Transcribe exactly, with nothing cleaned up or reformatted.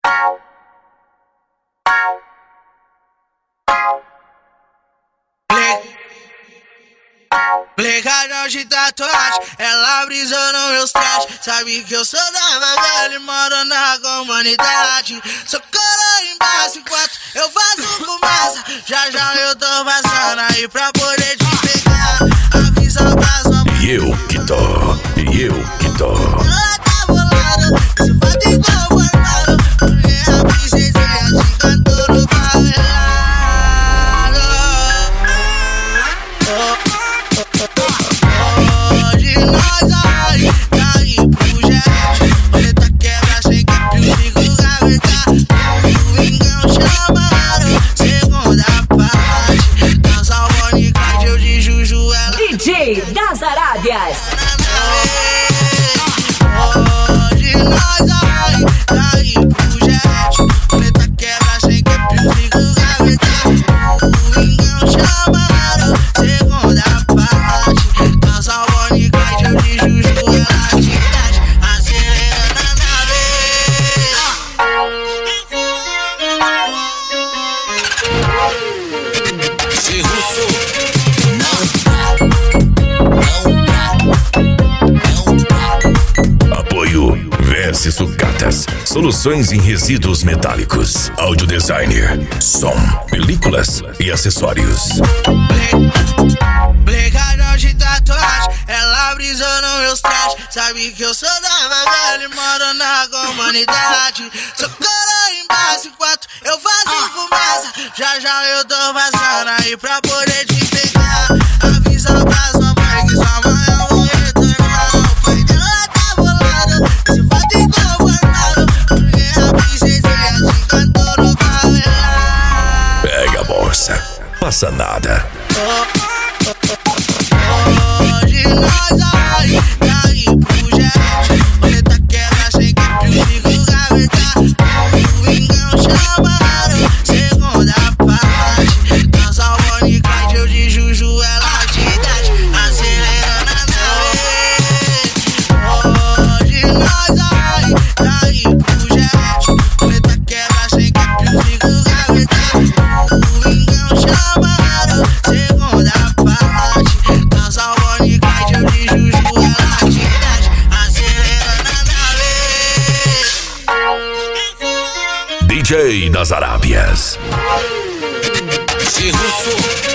Blecadão de tatuagem, ela brisou nos meus trajes. Sabe que eu sou da favela e moro na comunidade. Sou coroa embaixo enquanto eu faço fumaça. Já já eu tô passando aí pra poder te pegar. Avisa pra sua mãe. E eu que tô, e eu que tô. Ela tá bolada, você bate igual formado. Porque a princesinha te cantou no favelado. Hoje nós vai cair pro jet. Preta quebra sem que o fico gaveta. O Domingão chamaram, segunda parte. Dança o Bonicard, eu de Juju, ela D J das Arábias. Hoje nós vai cair pro jet. Preta quebra sem que o fico gaveta. O Domingão chamaram, segunda parte. Dança o Bonicard, eu de Juju, ela te desce, acelerando a nave. Se russo Apoio Vence Sucatas. Soluções em resíduos metálicos. Audio designer, som, películas e acessórios. Blecadão de tatuagem, ela brisou nos meus trajes. Sabe que eu sou da favela e moro na comunidade. Sou coroa embaixo enquanto eu faço fumaça. Já já eu tô passando aí pra poder te pegar. Avisa pra sua mãe que sua mãe eu vou retornar. O pai dela tá bolado, você bate igual formado. Porque a princesinha te cantou no favelado. Pega a bolsa, passa nada. Hoje nós vai cair pro jet. Preta quebra sem que o fico gaveta. O Domingão chamaram, segunda parte. Dança o Bonicard, eu de Juju, ela te desce, acelerando a nave. Hoje nós vai cair pro jet. Preta quebra sem que o fico gaveta. O Domingão chamaram, segunda parte. Dança o Bonicard, eu de Juju, ela te desce, acelerando a nave. D J das Arábias. Se russo